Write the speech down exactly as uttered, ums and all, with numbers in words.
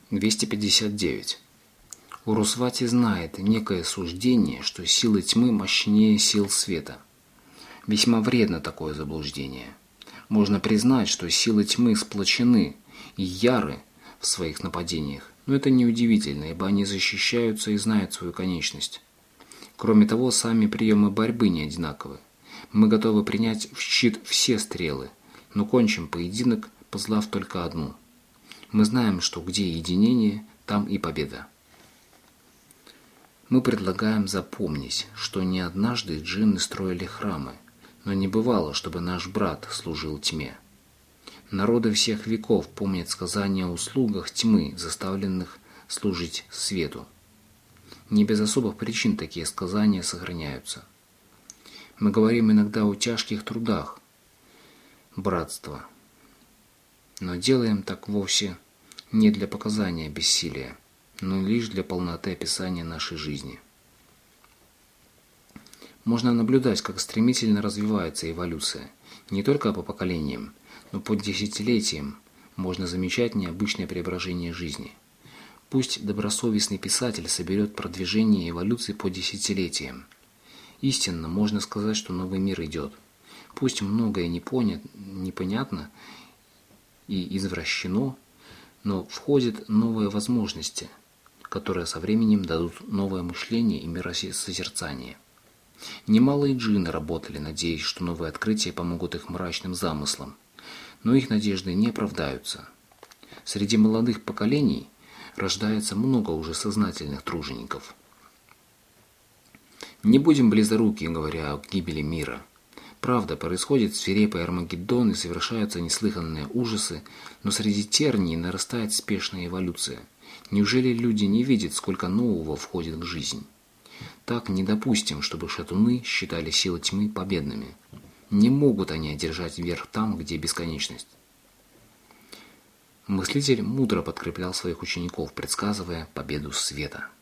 двести пятьдесят девять. Урусвати знает некое суждение, что силы тьмы мощнее сил света. Весьма вредно такое заблуждение. Можно признать, что силы тьмы сплочены и яры в своих нападениях, но это неудивительно, ибо они защищаются и знают свою конечность. Кроме того, сами приемы борьбы не одинаковы. Мы готовы принять в щит все стрелы, но кончим поединок, послав только одну. Мы знаем, что где единение, там и победа. Мы предлагаем запомнить, что не однажды джинны строили храмы, но не бывало, чтобы наш брат служил тьме. Народы всех веков помнят сказания о услугах тьмы, заставленных служить свету. Не без особых причин такие сказания сохраняются. Мы говорим иногда о тяжких трудах братства, но делаем так вовсе не для показания бессилия, но лишь для полноты описания нашей жизни. Можно наблюдать, как стремительно развивается эволюция, не только по поколениям, но по десятилетиям можно замечать необычное преображение жизни. Пусть добросовестный писатель соберет продвижение эволюции по десятилетиям. Истинно можно сказать, что новый мир идет. Пусть многое не понят, непонятно и извращено, но входят новые возможности, которые со временем дадут новое мышление и миросозерцание. Немалые джинны работали, надеясь, что новые открытия помогут их мрачным замыслам, но их надежды не оправдаются. Среди молодых поколений рождается много уже сознательных тружеников. Не будем близоруки, говоря о гибели мира. Правда, происходит свирепый Армагеддон и совершаются неслыханные ужасы, но среди терний нарастает спешная эволюция. Неужели люди не видят, сколько нового входит в жизнь? Так не допустим, чтобы шатуны считали силы тьмы победными. Не могут они одержать верх там, где бесконечность. Мыслитель мудро подкреплял своих учеников, предсказывая победу света.